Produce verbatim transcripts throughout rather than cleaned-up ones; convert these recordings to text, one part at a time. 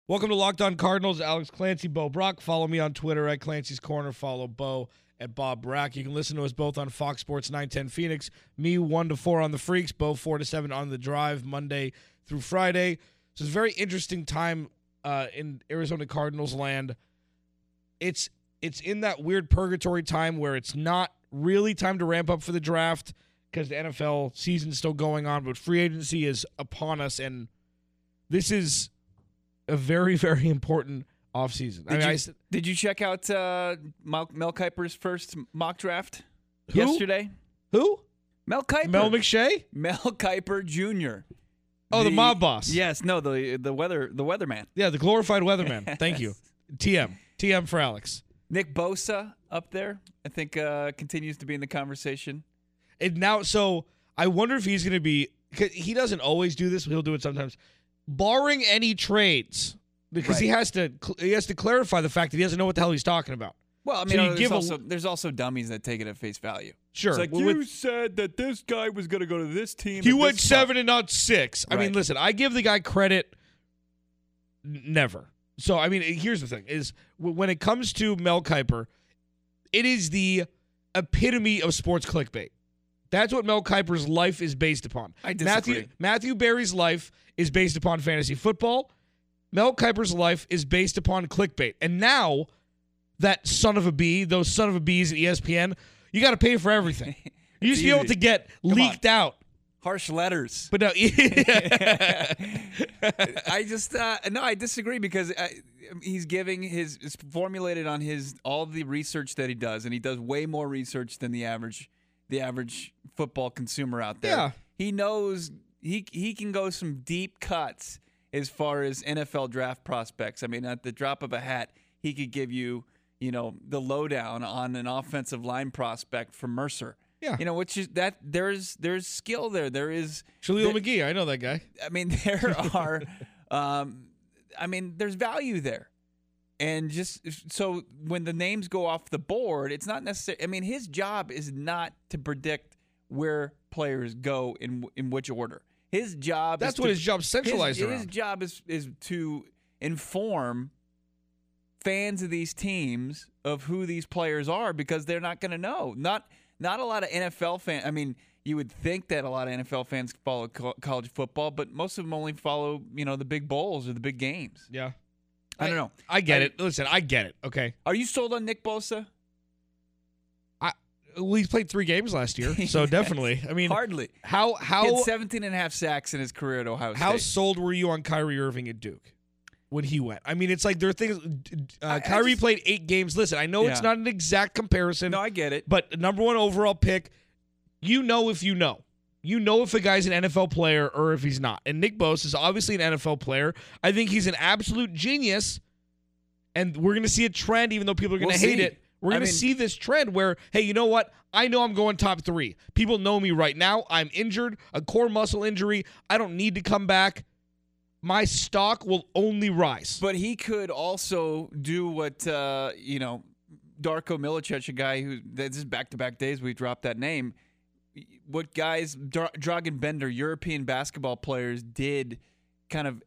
Welcome to Locked On Cardinals. Alex Clancy, Bo Brock. Follow me on Twitter at Clancy's Corner. Follow Bo at Bob Brack. You can listen to us both on Fox Sports nine ten Phoenix. Me one to four on the Freaks. Bo four to seven on the Drive, Monday through Friday. So it's a very interesting time uh, in Arizona Cardinals land. It's it's in that weird purgatory time where it's not really time to ramp up for the draft because the N F L season's still going on, but free agency is upon us, and this is a very, very important offseason. Did, I mean, you, I, did you check out uh, Mel, Mel Kiper's first mock draft Who? yesterday? Who? Mel Kiper. Mel McShay? Mel Kiper Junior Oh, the, the mob boss. Yes, no, the the weather the weatherman. Yeah, the glorified weatherman. Thank you. T M. T M for Alex. Nick Bosa up there, I think, uh, continues to be in the conversation. And now, so I wonder if he's going to be, cause he doesn't always do this, but he'll do it sometimes. Barring any trades, because right. he has to he has to clarify the fact that he doesn't know what the hell he's talking about. Well, I mean, So you there's, give a- also, there's also dummies that take it at face value. Sure. It's like, well, you with- said that this guy was going to go to this team. he at went this spot." seven and not six. I mean, Right. listen, I give the guy credit. N- Never. So, I mean, here's the thing: is w- when it comes to Mel Kiper, it is the epitome of sports clickbait. That's what Mel Kiper's life is based upon. I disagree. Matthew Matthew Berry's life is based upon fantasy football. Mel Kiper's life is based upon clickbait. And now, that son of a bee, those son of a bees at E S P N, you got to pay for everything. You used to be able easy. to get Come leaked out. Harsh letters. But now, I just uh, no, I disagree because I, he's giving his it's formulated on his all the research that he does, and he does way more research than the average the average football consumer out there. Yeah. He knows he he can go some deep cuts as far as N F L draft prospects. I mean, at the drop of a hat, he could give you you know the lowdown on an offensive line prospect from Mercer. Yeah. You know, which is that there's there's skill there. There is Shalil there- McGee, I know that guy. I mean, there are, um, I mean, there's value there. And just so when the names go off the board, it's not necessary. I mean, his job is not to predict where players go in in which order. His job That's is what to, his job's centralized his, around. His job is, is to inform fans of these teams of who these players are because they're not going to know. Not not a lot of N F L fans. I mean, you would think that a lot of N F L fans follow co- college football, but most of them only follow, you know, the big bowls or the big games. Yeah. I don't know. I get I- it. Listen, I get it. Okay. Are you sold on Nick Bosa? I well, he's played three games last year, so Yes. definitely. I mean, Hardly. how He how had seventeen and a half sacks in his career at Ohio State. how sold were you on Kyrie Irving at Duke when he went? I mean, it's like there are things. Uh, I- I Kyrie just- played eight games. Listen, I know it's Yeah. not an exact comparison, No, I get it. but number one overall pick. You know if you know. You know if a guy's an N F L player or if he's not. And Nick Bosa is obviously an N F L player. I think he's an absolute genius. And we're going to see a trend, even though people are going to We'll hate see. it. We're I going to mean- see this trend where, hey, you know what? I know I'm going top three. People know me right now. I'm injured, a core muscle injury. I don't need to come back. My stock will only rise. But he could also do what, uh, you know, Darko Milicic, a guy who, this is back-to-back days we dropped that name, what guys, Dra- Dragan Bender, European basketball players did kind of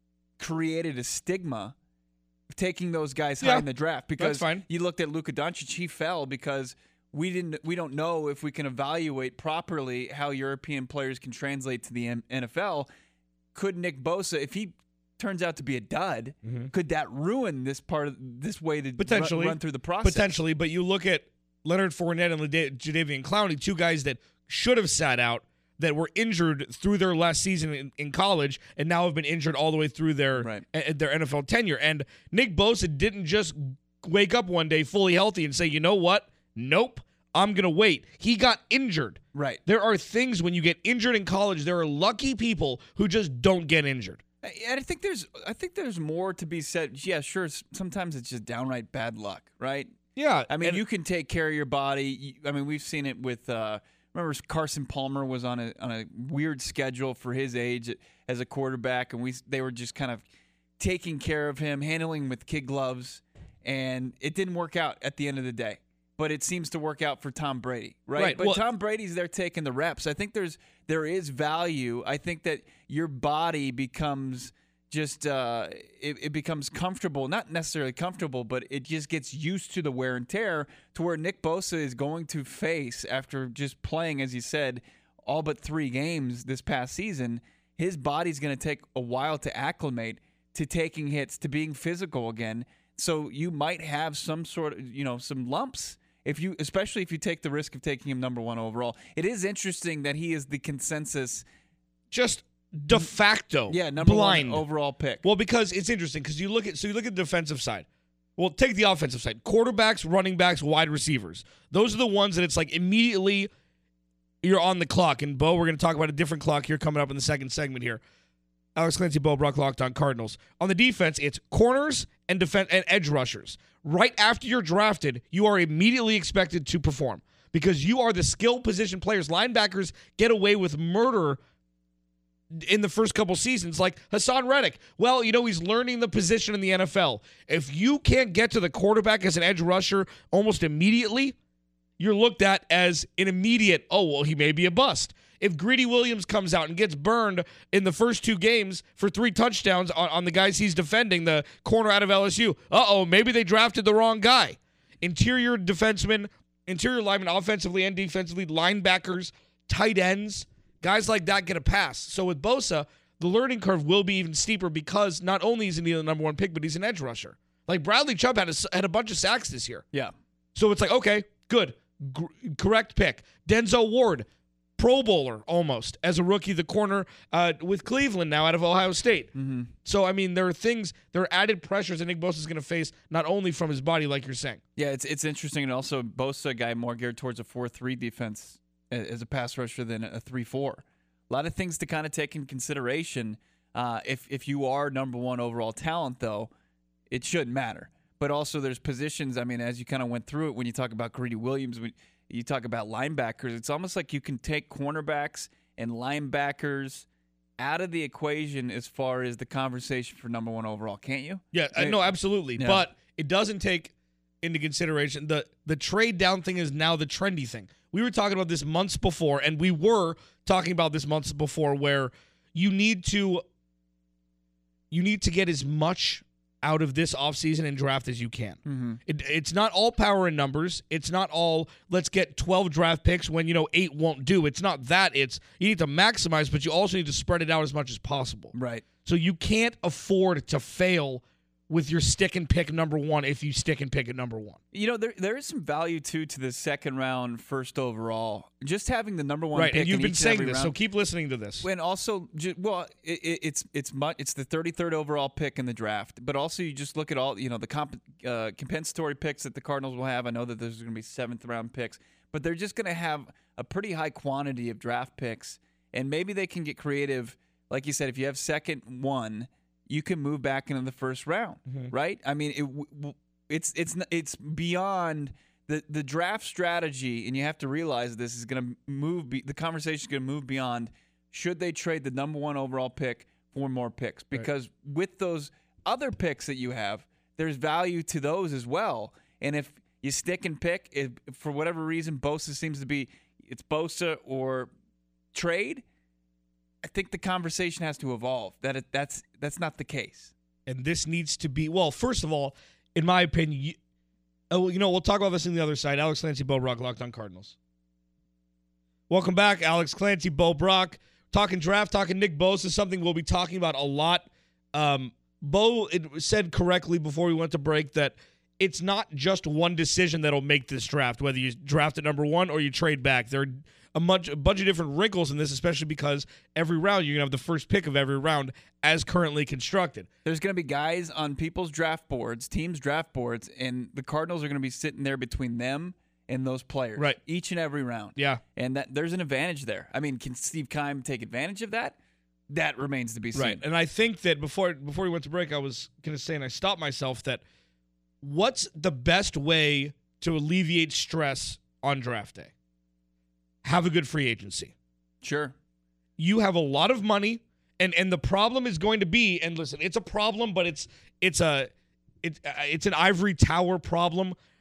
created a stigma of taking those guys Yeah, high in the draft because that's fine. you looked at Luka Doncic, he fell because we didn't we don't know if we can evaluate properly how European players can translate to the N F L. Could Nick Bosa, if he turns out to be a dud, could that ruin this part of this way to Potentially. run, run through the process? Potentially, but you look at Leonard Fournette and Lada- Jadeveon Clowney, two guys that should have sat out, that were injured through their last season in, in college, and now have been injured all the way through their Right. uh, their N F L tenure. And Nick Bosa didn't just wake up one day fully healthy and say, you know what? Nope, I'm going to wait. He got injured. Right. There are things when you get injured in college, there are lucky people who just don't get injured. And I think there's I think there's more to be said. Yeah, sure. s- Sometimes it's just downright bad luck, right? Yeah. I mean, and- you can take care of your body. You- I mean, we've seen it with. Uh, remember, Carson Palmer was on a on a weird schedule for his age as a quarterback, and we they were just kind of taking care of him, handling him with kid gloves, and it didn't work out at the end of the day. But it seems to work out for Tom Brady, right? Right, But well- Tom Brady's there taking the reps. I think there's there is value. I think that your body becomes just uh, it, it becomes comfortable, not necessarily comfortable, but it just gets used to the wear and tear to where Nick Bosa is going to face, after just playing, as you said, all but three games this past season, his body's going to take a while to acclimate to taking hits, to being physical again. So you might have some sort of, you know, some lumps, if you, especially if you take the risk of taking him number one overall. It is interesting that he is the consensus, just de facto, yeah, number blind one overall pick. Well, because it's interesting because you look at so you look at the defensive side. Well, take the offensive side: quarterbacks, running backs, wide receivers. Those are the ones that it's like immediately you're on the clock. And Bo, we're going to talk about a different clock here coming up in the second segment here. Alex Clancy, Bo Brock, Locked On Cardinals. On the defense, it's corners and defense and edge rushers. Right after you're drafted, you are immediately expected to perform because you are the skill position players. Linebackers get away with murder in the first couple seasons, like Hassan Reddick. Well, you know, he's learning the position in the N F L. If you can't get to the quarterback as an edge rusher almost immediately, you're looked at as an immediate, oh, well, he may be a bust. If Greedy Williams comes out and gets burned in the first two games for three touchdowns on, on the guys he's defending, the corner out of L S U, uh-oh, maybe they drafted the wrong guy. Interior defensemen, interior linemen, offensively and defensively, linebackers, tight ends, guys like that get a pass. So with Bosa, the learning curve will be even steeper because not only is he the number one pick, but he's an edge rusher. Like Bradley Chubb had a, had a bunch of sacks this year. Yeah. So it's like, okay, good. G- correct pick. Denzel Ward, Pro Bowler almost as a rookie, the corner uh, with Cleveland now out of Ohio State. Mm-hmm. So, I mean, there are things, there are added pressures that Nick Bosa is going to face not only from his body, like you're saying. Yeah, it's it's interesting. And also, Bosa, a guy more geared towards a four three defense as a pass rusher than a three four. A lot of things to kind of take in consideration. Uh, if if you are number one overall talent, though, it shouldn't matter. But also, there's positions. I mean, as you kind of went through it, when you talk about Greedy Williams, when you talk about linebackers, it's almost like you can take cornerbacks and linebackers out of the equation as far as the conversation for number one overall, can't you? Yeah, I, no, absolutely. Yeah. But it doesn't take into consideration the the trade down thing is now the trendy thing. We were talking about this months before, and we were talking about this months before, where you need to you need to get as much out of this offseason and draft as you can. Mm-hmm. It, it's not all power in numbers. It's not all let's get twelve draft picks when, you know, eight won't do. It's not that. It's you need to maximize, but you also need to spread it out as much as possible. Right. So you can't afford to fail with your stick and pick number one if you stick and pick at number one. You know, there there is some value, too, to the second round, first overall. Just having the number one right, pick and you've in been each saying and every this, round. so keep listening to this. And also, ju- well, it, it, it's it's mu- it's the thirty-third overall pick in the draft, but also you just look at all, you know, the comp- uh, compensatory picks that the Cardinals will have. I know that there's going to be seventh round picks, but they're just going to have a pretty high quantity of draft picks, and maybe they can get creative. Like you said, if you have second one, you can move back into the first round, mm-hmm. right? I mean, it, w- it's it's it's beyond the the draft strategy, and you have to realize this is going to move. Be, the conversation is going to move beyond should they trade the number one overall pick for more picks, because right. with those other picks that you have, there's value to those as well. And if you stick and pick, if, for whatever reason, Bosa seems to be it's Bosa or trade. I think the conversation has to evolve. That it, that's that's not the case. And this needs to be, well, first of all, in my opinion, you, oh, you know, we'll talk about this on the other side. Alex Clancy, Bo Brock, Locked On Cardinals. Welcome back, Alex Clancy, Bo Brock. Talking draft, talking Nick Bosa, something we'll be talking about a lot. Um, Bo it said correctly before we went to break that it's not just one decision that'll make this draft, whether you draft at number one or you trade back. There are a, much, a bunch of different wrinkles in this, especially because every round you're going to have the first pick of every round as currently constructed. There's going to be guys on people's draft boards, teams' draft boards, and the Cardinals are going to be sitting there between them and those players, right, each and every round. Yeah. And that there's an advantage there. I mean, can Steve Keim take advantage of that? That remains to be seen. Right. And I think that before before we went to break, I was going to say, and I stopped myself, that what's the best way to alleviate stress on draft day? Have a good free agency. Sure. You have a lot of money, and and the problem is going to be, and listen, it's a problem, but it's it's a it's it's an ivory tower problem.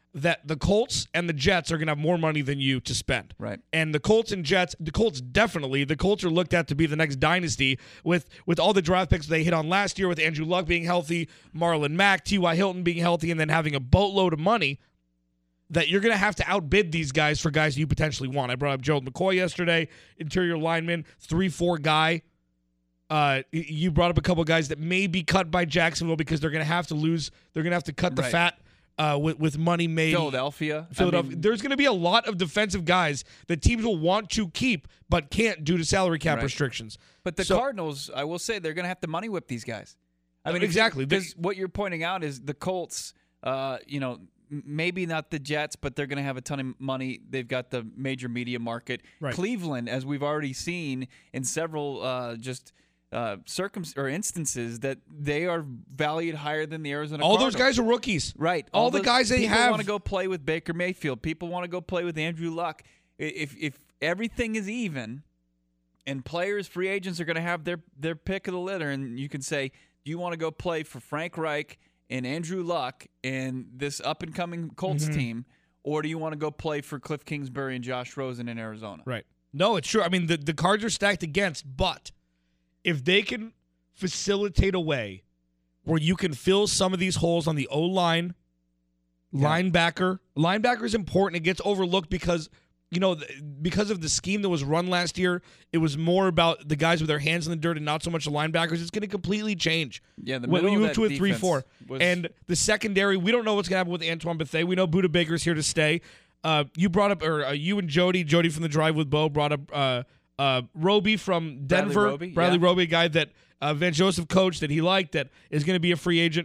that the Colts and the Jets are going to have more money than you to spend. Right. And the Colts and Jets, the Colts definitely, the Colts are looked at to be the next dynasty with with all the draft picks they hit on last year, with Andrew Luck being healthy, Marlon Mack, T Y. Hilton being healthy, and then having a boatload of money, that you're going to have to outbid these guys for guys you potentially want. I brought up Gerald McCoy yesterday, interior lineman, three four guy. Uh, you brought up a couple guys that may be cut by Jacksonville because they're going to have to lose. They're going to have to cut the Right. fat uh, with, with money made. Philadelphia. Philadelphia. I mean, There's going to be a lot of defensive guys that teams will want to keep but can't due to salary cap Right. restrictions. but the So- Cardinals, I will say, they're going to have to money whip these guys. I mean, Exactly. Because what you're pointing out is the Colts, uh, you know, m- maybe not the Jets, but they're going to have a ton of money. They've got the major media market. Right. Cleveland, as we've already seen in several uh, just uh, circum or instances, that they are valued higher than the Arizona All Cardinals. those guys are rookies. Right. All the guys they people have- want to go play with Baker Mayfield. People want to go play with Andrew Luck. I- If if everything is even, and players, free agents are going to have their their pick of the litter, and you can say, do you want to go play for Frank Reich and Andrew Luck and this up and coming Colts Mm-hmm. team, or do you want to go play for Cliff Kingsbury and Josh Rosen in Arizona? Right. No, it's true. I mean, the, the cards are stacked against, but if they can facilitate a way where you can fill some of these holes on the O-line, Yeah. linebacker. Linebacker is important. It gets overlooked because, you know, th- because of the scheme that was run last year, it was more about the guys with their hands in the dirt and not so much the linebackers. It's going to completely change. Yeah, the when middle you of move to that a three four. defense was- And the secondary, we don't know what's going to happen with Antoine Bethea. We know Buda Baker's here to stay. Uh, you brought up, or uh, you and Jody, Jody from the Drive with Bo brought up uh, uh, Roby from Bradley Denver. Roby, Bradley yeah. Roby, a guy that uh, Van Joseph coached that he liked, that is going to be a free agent.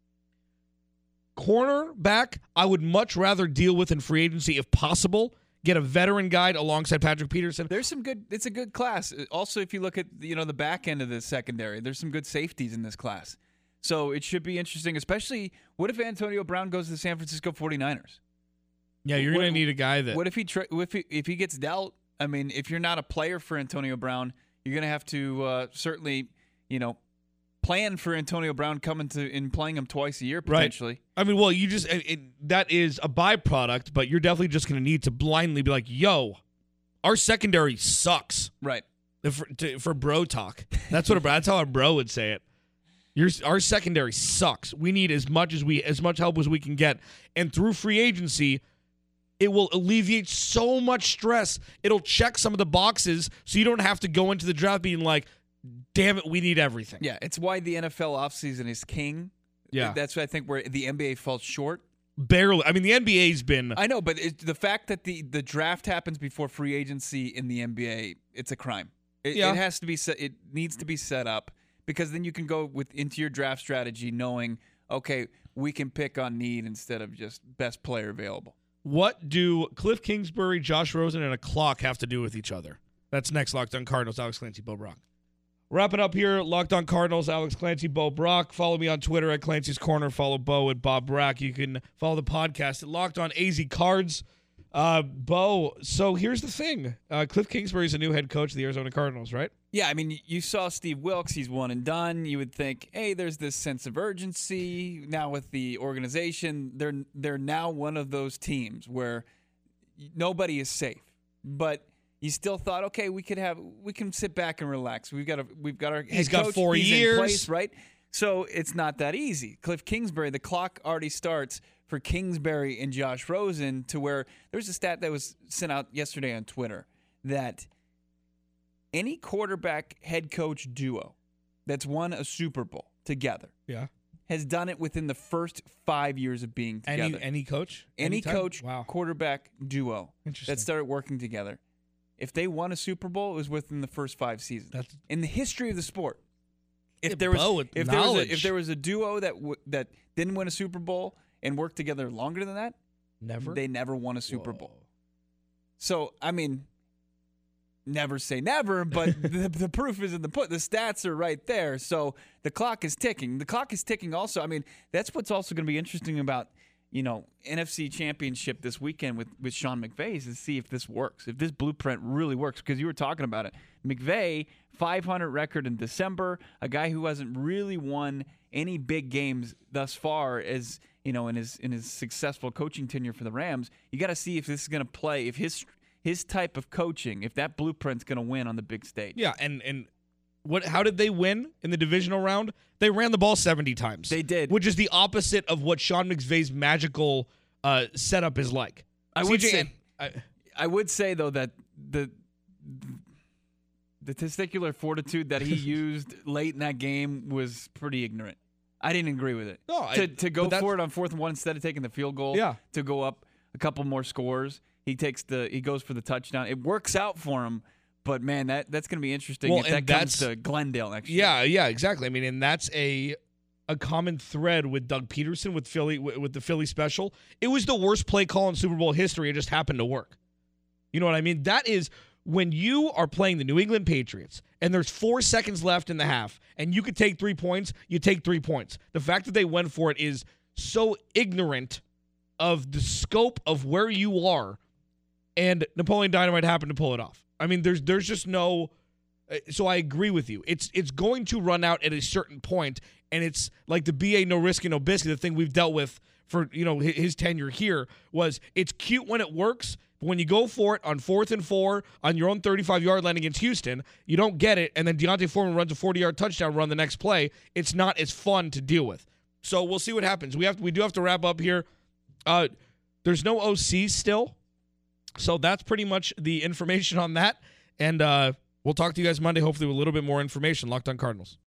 Cornerback, I would much rather deal with in free agency if possible. Get a veteran guide alongside Patrick Peterson. There's some good. It's a good class. Also, if you look at you know the back end of the secondary, there's some good safeties in this class. So it should be interesting, especially what if Antonio Brown goes to the San Francisco forty-niners? Yeah, you're going to What- need a guy that. What if he tra- if he, if he gets dealt? I mean, if you're not a player for Antonio Brown, you're going to have to uh, certainly you know plan for Antonio Brown coming to and playing him twice a year Right. potentially. I mean, well, you just it, it, that is a byproduct, but you're definitely just going to need to blindly be like, "Yo, our secondary sucks." Right. For, to, for bro talk, that's what a, that's how a bro would say it. Your our secondary sucks. We need as much as we as much help as we can get, and through free agency, it will alleviate so much stress. It'll check some of the boxes, so you don't have to go into the draft being like, "Damn it, we need everything." Yeah, it's why the N F L offseason is king. Yeah. That's I think where the N B A falls short. Barely. I mean, the N B A's been. I know, but it, the fact that the, the draft happens before free agency in the N B A, it's a crime. It, Yeah. it has to be set. It needs to be set up because then you can go with into your draft strategy knowing, okay, we can pick on need instead of just best player available. What do Cliff Kingsbury, Josh Rosen, and a clock have to do with each other? That's next. Locked on Cardinals. Alex Clancy, Bo Brock. Wrapping up here, Locked on Cardinals, Alex Clancy, Bo Brock. Follow me on Twitter at Clancy's Corner. Follow Bo at Bob Brack. You can follow the podcast at Locked on A Z Cards. Uh, Bo, so here's the thing. Uh, Cliff Kingsbury's a new head coach of the Arizona Cardinals, right? Yeah, I mean, you saw Steve Wilkes. He's one and done. You would think, hey, there's this sense of urgency now with the organization. They're they're now one of those teams where nobody is safe, but you still thought, okay, we could have we can sit back and relax. We've got a we've got our head He's got coach. four He's years. in place, right? So it's not that easy. Cliff Kingsbury, the clock already starts for Kingsbury and Josh Rosen to where there's a stat that was sent out yesterday on Twitter that any quarterback head coach duo that's won a Super Bowl together Yeah. has done it within the first five years of being together. Any any coach? Any Anytime? coach Wow. quarterback duo Interesting. that started working together. If they won a Super Bowl, it was within the first five seasons. That's in the history of the sport. If Yeah, there was Bo, with if there was a, knowledge. if there was a duo that w- that didn't win a Super Bowl and worked together longer than that, never. they never won a Super Whoa. Bowl. So I mean, never say never, but the, the proof is in the put. The stats are right there. So the clock is ticking. The clock is ticking. Also, I mean, that's what's also going to be interesting about you know N F C Championship this weekend with with Sean McVay is to see if this works, if this blueprint really works. Because you were talking about it, McVay five hundred record in December, a guy who hasn't really won any big games thus far as you know, in his in his successful coaching tenure for the Rams. You got to see if this is going to play, if his his type of coaching, if that blueprint's going to win on the big stage. Yeah, and and what? How did they win in the divisional round? They ran the ball seventy times. They did, which is the opposite of what Sean McVay's magical uh, setup is like. I would C J, say, I, I would say though that the the testicular fortitude that he used late in that game was pretty ignorant. I didn't agree with it. No, I, to to go but for it on fourth and one instead of taking the field goal. Yeah. To go up a couple more scores, he takes the he goes for the touchdown. It works out for him. But man, that that's going to be interesting Well, if that and comes that's- to Glendale next year. yeah, yeah, exactly. I mean, and that's a a common thread with Doug Peterson with Philly with, with the Philly special. It was the worst play call in Super Bowl history. It just happened to work. You know what I mean? That is when you are playing the New England Patriots and there's four seconds left in the half and you could take three points, you take three points. The fact that they went for it is so ignorant of the scope of where you are, and Napoleon Dynamite happened to pull it off. I mean, there's there's just no. So I agree with you. It's it's going to run out at a certain point, and it's like the B A no risk and no biscuit. The thing we've dealt with for you know his, his tenure here was it's cute when it works, but when you go for it on fourth and four on your own thirty-five yard line against Houston, you don't get it, and then Deontay Foreman runs a forty yard touchdown run the next play. It's not as fun to deal with. So we'll see what happens. We have we do have to wrap up here. Uh, there's no O C still. So that's pretty much the information on that. And uh, we'll talk to you guys Monday, hopefully with a little bit more information. Locked on Cardinals.